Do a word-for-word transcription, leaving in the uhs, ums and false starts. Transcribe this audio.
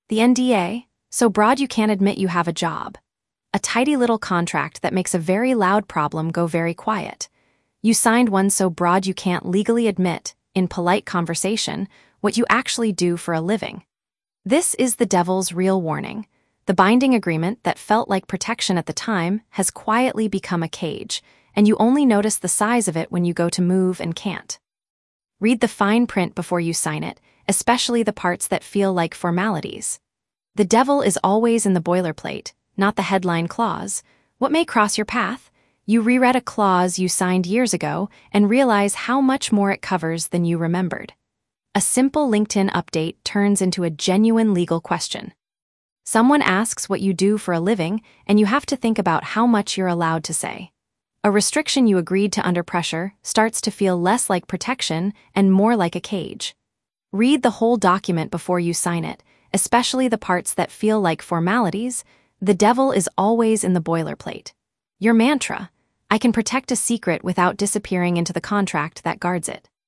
The N D A, so broad you can't admit you have a job. A tidy little contract that makes a very loud problem go very quiet. You signed one so broad you can't legally admit, in polite conversation, what you actually do for a living. This is the devil's real warning. The binding agreement that felt like protection at the time has quietly become a cage, and you only notice the size of it when you go to move and can't. Read the fine print before you sign it, especially the parts that feel like formalities. The devil is always in the boilerplate, not the headline clause. What may cross your path? You reread a clause you signed years ago and realize how much more it covers than you remembered. A simple LinkedIn update turns into a genuine legal question. Someone asks what you do for a living, and you have to think about how much you're allowed to say. A restriction you agreed to under pressure starts to feel less like protection and more like a cage. Read the whole document before you sign it, especially the parts that feel like formalities. The devil is always in the boilerplate. Your mantra: I can protect a secret without disappearing into the contract that guards it.